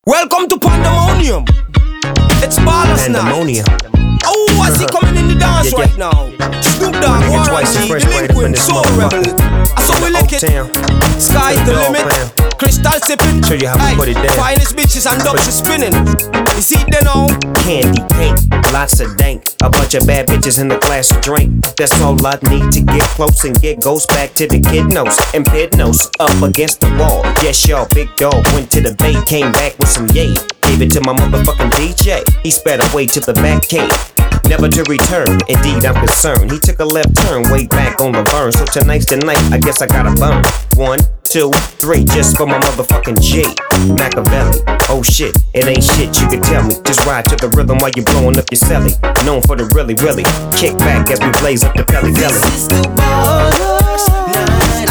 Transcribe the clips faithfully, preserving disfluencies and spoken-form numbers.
Welcome to Pandemonium. It's Ballers now. Pandemonium. Oh, I see coming in the dance Yeah, right yeah. now. Snoop Dogg, Warren G, Delinquent, Soul Rebel. I saw we lick it. Sky's the limit. Crystal sipping. Show you how we put it down. Finest bitches and ducks are spinning. You see they know. Candy paint, lots of dank. A bunch of bad bitches in the glass of drink. That's all I need to get close and get ghosts back to the kidnos and pednos up against the wall. Yes, y'all, big dog went to the bay, came back with some yay. Gave it to my motherfucking D J. He sped away to the back cave, never to return. Indeed, I'm concerned. He took a left turn way back on the burn. So tonight's the night, I guess I gotta burn. One, two, three, just for my motherfucking G. Machiavelli. Oh shit, it ain't shit you can tell me. Just ride to the rhythm while you blowing up your celly. Known for the really, really kick back as we blaze up the belly belly. This is the Ballers night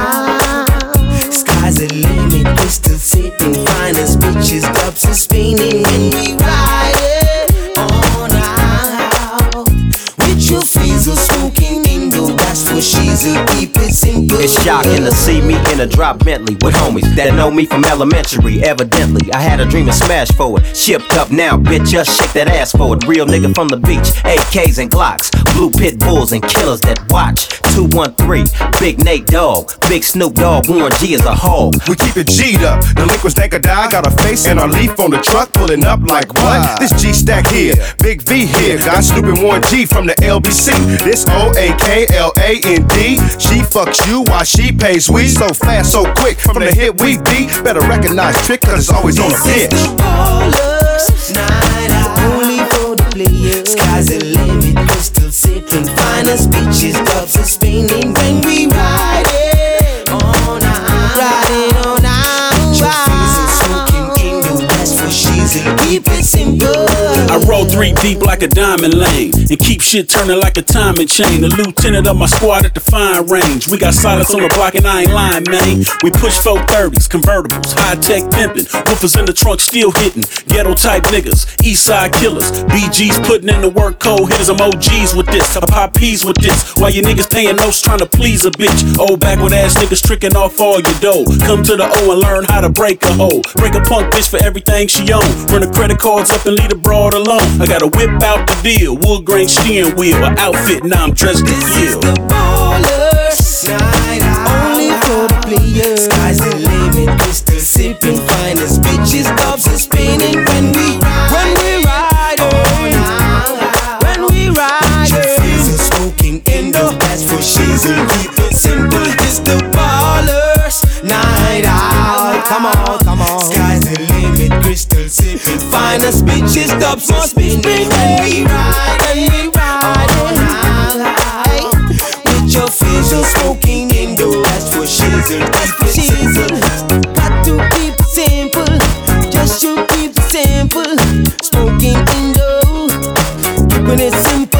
out. Sky's the limit, crystal sipping, finest bitches, dubs are spinning, and we ride it on out. With your freezer smoking indoor, that's for she's a keep it simple. It's shocking to see me in a drop Bentley with homies that know me from elementary. Evidently, I had a dream and smash forward. Shipped up now, bitch, just shake that ass forward. Real nigga from the beach, A Ks and Glocks, blue pit bulls and killers that watch. two one three, Big Nate Dogg, Big Snoop Dogg, Warren G is a hog. We keep it G'd up. Delinquents think or die. Got a face and a leaf on the truck, pulling up like what? This G stack here, Big V here. Got Snoop and Warren G from the L B C. This O A K L A N D. She fucks you while she pays we. So fast, so quick. From the hit we be. Better recognize trick, cause it's always on the This is bitch. the Ballers night out, only for the players. Sky's the limit, crystal sipping, finest bitches, dubs are spinning when we ride it on out. Riding on out. Your freezer smoking indoor, that's for she's a keep it simple. I roll three deep like a diamond lane and keep shit turning like a timing chain. The lieutenant of my squad at the fine range. We got silence on the block and I ain't lying, man. We push four thirties, convertibles, high tech pimping, woofers in the trunk still hitting. Ghetto type niggas, east side killers, B Gs putting in the work. Cold hitters, I'm O Gs with this. I pop P's with this. While you niggas paying notes trying to please a bitch. Old backward ass niggas tricking off all your dough. Come to the O and learn how to break a hoe. Break a punk bitch for everything she own. Run the credit cards up and leave the broad alone. I gotta whip out the deal, wood grain steering wheel, an outfit, now I'm dressed to This is kill. the Ballers night out, only for the players. Sky's the limit, crystal sipping, finest bitches, dubs are spinning when we ride. When we ride on out. When we ride Your freezer smoking indoor, that's for she's a keep it simple. It's the Ballers night out. Come on, come on. Sky's the limit, crystal sipping, finest bitches, dubs are spinning when we ride. When we ride on out. With your freezer smoking indoor, that's for she's a keep it simple. Got to keep it simple, just to keep it simple. Smoking indoor, keeping it simple.